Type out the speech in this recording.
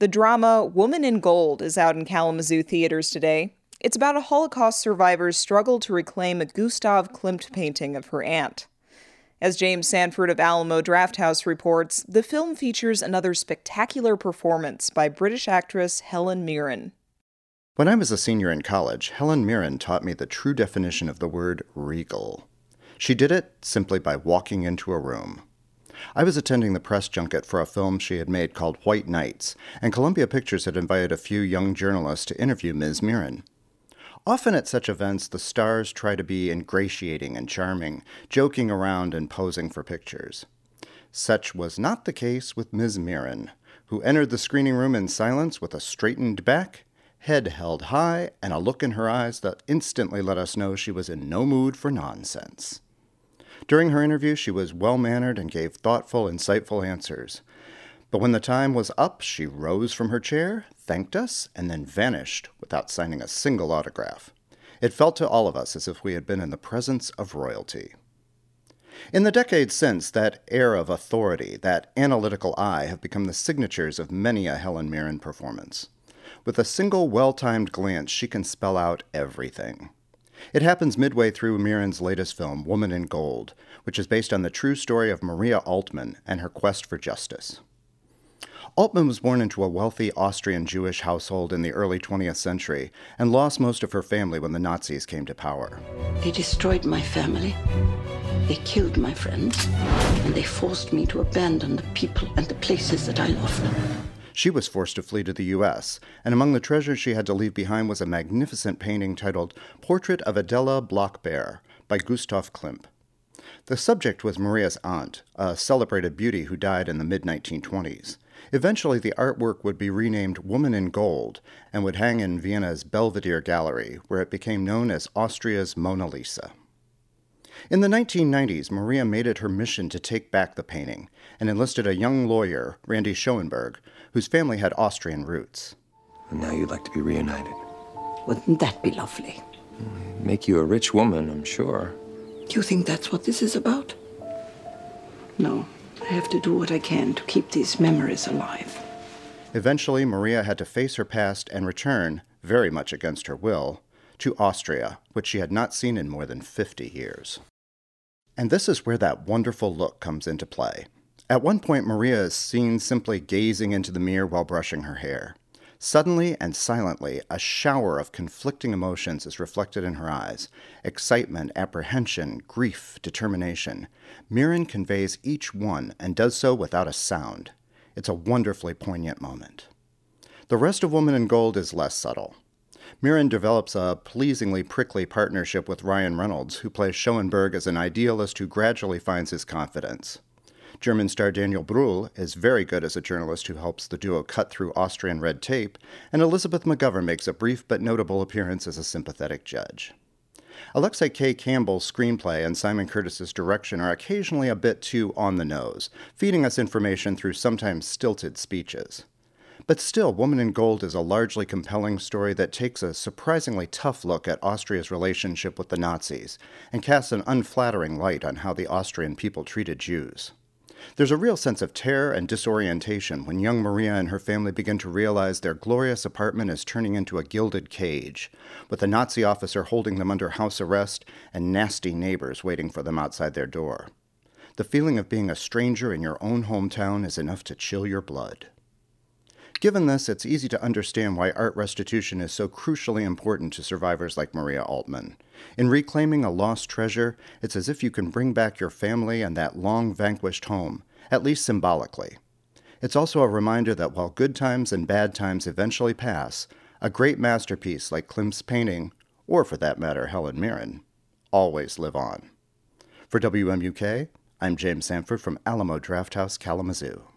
The drama Woman in Gold is out in Kalamazoo theaters today. It's about a Holocaust survivor's struggle to reclaim a Gustav Klimt painting of her aunt. As James Sanford of Alamo Drafthouse reports, the film features another spectacular performance by British actress Helen Mirren. When I was a senior in college, Helen Mirren taught me the true definition of the word regal. She did it simply by walking into a room. I was attending the press junket for a film she had made called White Nights, and Columbia Pictures had invited a few young journalists to interview Ms. Mirren. Often at such events, the stars try to be ingratiating and charming, joking around and posing for pictures. Such was not the case with Ms. Mirren, who entered the screening room in silence with a straightened back, head held high, and a look in her eyes that instantly let us know she was in no mood for nonsense. During her interview, she was well-mannered and gave thoughtful, insightful answers. But when the time was up, she rose from her chair, thanked us, and then vanished without signing a single autograph. It felt to all of us as if we had been in the presence of royalty. In the decades since, that air of authority, that analytical eye, have become the signatures of many a Helen Mirren performance. With a single well-timed glance, she can spell out everything. It happens midway through Mirren's latest film, Woman in Gold, which is based on the true story of Maria Altmann and her quest for justice. Altmann was born into a wealthy Austrian Jewish household in the early 20th century and lost most of her family when the Nazis came to power. They destroyed my family. They killed my friends. And they forced me to abandon the people and the places that I loved. She was forced to flee to the U.S., and among the treasures she had to leave behind was a magnificent painting titled Portrait of Adela Bloch-Behr by Gustav Klimt. The subject was Maria's aunt, a celebrated beauty who died in the mid-1920s. Eventually, the artwork would be renamed Woman in Gold and would hang in Vienna's Belvedere Gallery, where it became known as Austria's Mona Lisa. In the 1990s, Maria made it her mission to take back the painting and enlisted a young lawyer, Randy Schoenberg, whose family had Austrian roots. And now you'd like to be reunited. Wouldn't that be lovely? Make you a rich woman, I'm sure. Do you think that's what this is about? No. I have to do what I can to keep these memories alive. Eventually, Maria had to face her past and return, very much against her will, to Austria, which she had not seen in more than 50 years. And this is where that wonderful look comes into play. At one point, Maria is seen simply gazing into the mirror while brushing her hair. Suddenly and silently, a shower of conflicting emotions is reflected in her eyes. Excitement, apprehension, grief, determination. Mirren conveys each one and does so without a sound. It's a wonderfully poignant moment. The rest of Woman in Gold is less subtle. Mirren develops a pleasingly prickly partnership with Ryan Reynolds, who plays Schoenberg as an idealist who gradually finds his confidence. German star Daniel Brühl is very good as a journalist who helps the duo cut through Austrian red tape, and Elizabeth McGovern makes a brief but notable appearance as a sympathetic judge. Alexei K. Campbell's screenplay and Simon Curtis's direction are occasionally a bit too on the nose, feeding us information through sometimes stilted speeches. But still, Woman in Gold is a largely compelling story that takes a surprisingly tough look at Austria's relationship with the Nazis and casts an unflattering light on how the Austrian people treated Jews. There's a real sense of terror and disorientation when young Maria and her family begin to realize their glorious apartment is turning into a gilded cage, with a Nazi officer holding them under house arrest and nasty neighbors waiting for them outside their door. The feeling of being a stranger in your own hometown is enough to chill your blood. Given this, it's easy to understand why art restitution is so crucially important to survivors like Maria Altmann. In reclaiming a lost treasure, it's as if you can bring back your family and that long-vanquished home, at least symbolically. It's also a reminder that while good times and bad times eventually pass, a great masterpiece like Klimt's painting, or for that matter Helen Mirren, always live on. For WMUK, I'm James Sanford from Alamo Drafthouse, Kalamazoo.